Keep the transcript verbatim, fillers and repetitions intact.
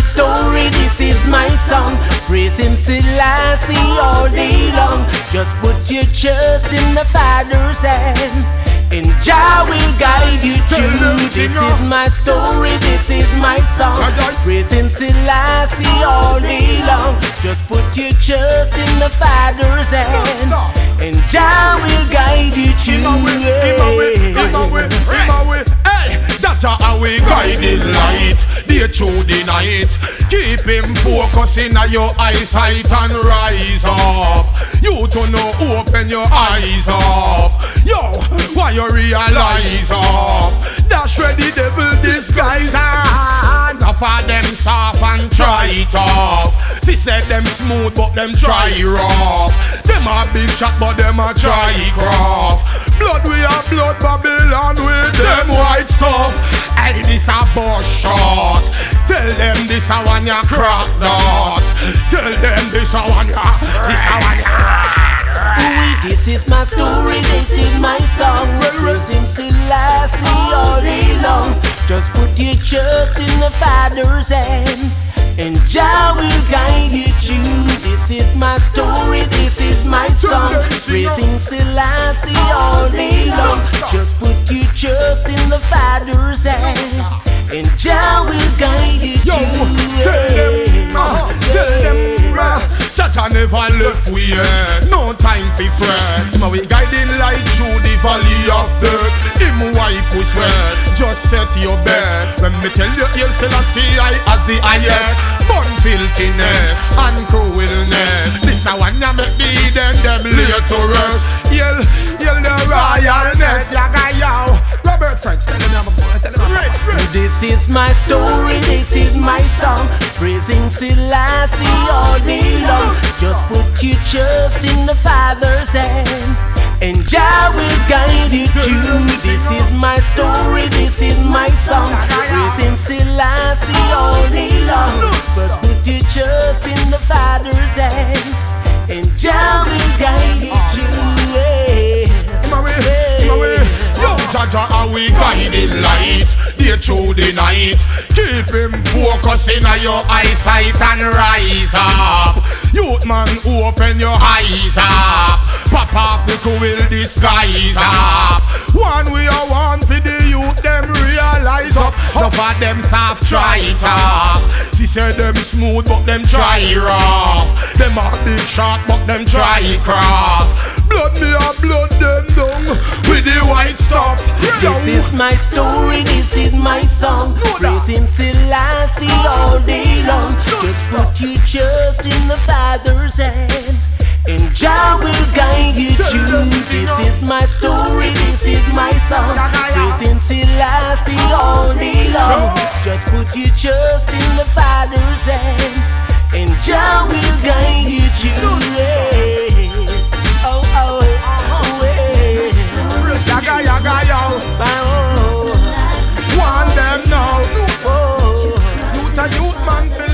story, this is my song. Praising Selassie all day long. Just put your trust in the Father's hand, and Jah will guide you through. This is my story, this is my song. Praising Selassie all day long. Just put your trust in the Father's hand, and Jah will guide you through. Jaja are we guiding light, day through the night. Keep him focusing on your eyesight and rise up. You to know, open your eyes up. Yo, why you realize up? That's where the devil disguise. Enough of them soft and try it off. She said them smooth but them try rough. Them a big shot but them a try craft. Blood we are blood Babylon with them white stuff. Hey, this a boss shot. Tell them this a one ya crack not. Tell them this a one ya, this a one ya. This is my story, this is my song. Praising Selassie all day long. Just put your trust in the Father's hand, and Jah will guide you through. This is my story, this is my song. Praising Selassie all day long. Just put your trust in the Father's hand, and Jah will guide you through. Tell them, uh, tell them, uh, Jaja never left we yet. No time for sweat. Now we guiding light through the valley of death. Him wipe we sweat. Just set your bet. When me tell you, you'll see I as the highest. Born filthiness and cruelness. This a one that make me then them lay to rest. Yell, yell the royalness. Yaga yow. Robert French, tell them I'm a tell them I'm a This is my story, this is my song. Praising Selassie all day long. Just put your trust in the Father's hand, and Jah will guide you through. This is my story, this is my song. Praising Selassie all day long. But put your trust in the Father's hand, and Jah will guide you through. Yo, Jaja, are we guiding light, day through the night. Keep him focusing on your eyesight and rise up. Youth man, open your eyes up. Pop off the cruel disguise up. One we are one for the youth, them realize up. Enough of them soft, try it off. She said them smooth, but them try rough. Them a big shot, but them try craft. Blood me a blood them down with the white stuff. This is my story, this is my song. Praising Selassie all day long. Just put your trust in the Father's hand, and Jah will guide you through. This is my story, this is my song. Praising Selassie all day long. Just put your trust in the Father's hand, and Jah will guide you through. Oh, oh, oh, hey. Yaga, yaga, yo. Oh, one them now. oh. Youth a youth man.